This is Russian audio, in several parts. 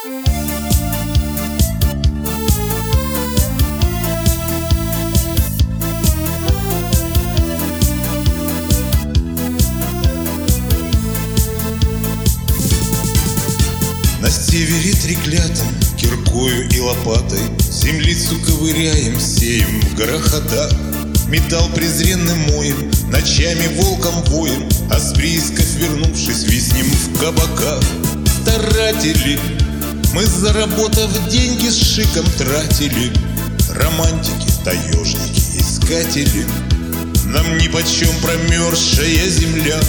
На севере треклятом киркою и лопатой землицу ковыряем, сеем в грохотах. Металл презренным моем, ночами волком воем, а с приисков вернувшись, виснем в кабаках. Старатели, мы, заработав деньги, с шиком тратили. Романтики, таежники, искатели, нам нипочем промерзшая земля.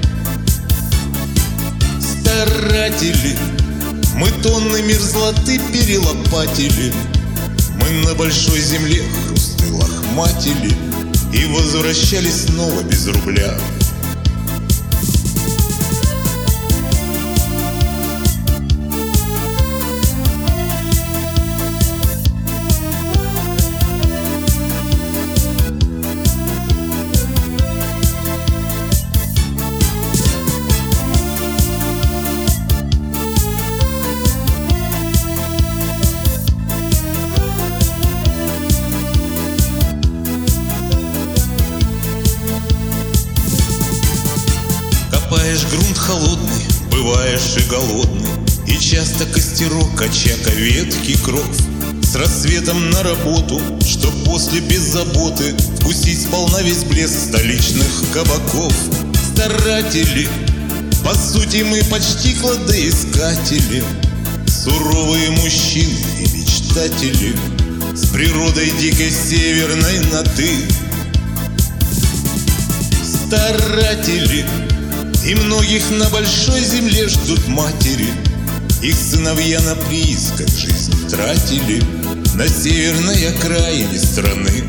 Старатели, мы тонны мерзлоты перелопатили. Мы на большой земле хрусты лохматили и возвращались снова без рубля. Копаешь грунт холодный, бываешь и голодный, и часто костерок, очага, ветки, кровь. С рассветом на работу, чтоб после без заботы вкусить сполна весь блеск столичных кабаков. Старатели, по сути мы почти кладоискатели, суровые мужчины и мечтатели, с природой дикой северной на «ты». Старатели, и многих на большой земле ждут матери. Их сыновья на приисках жизнь тратили на северной окраине страны.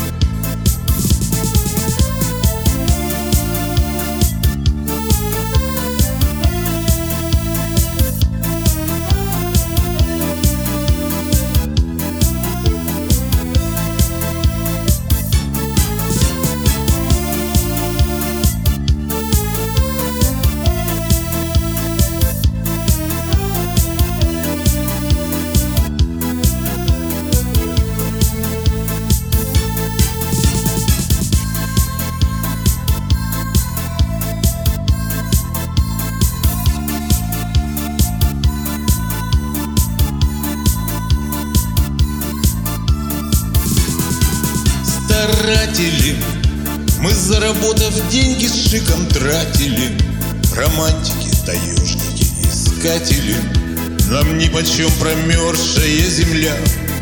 Старатели, мы, заработав деньги, с шиком тратили. Романтики, таежники, искатели, нам нипочем промерзшая земля.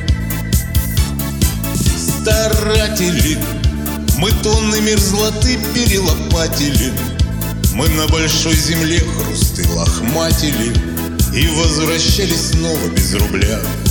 Старатели, мы тонны мерзлоты перелопатили. Мы на большой земле хрусты лохматили и возвращались снова без рубля.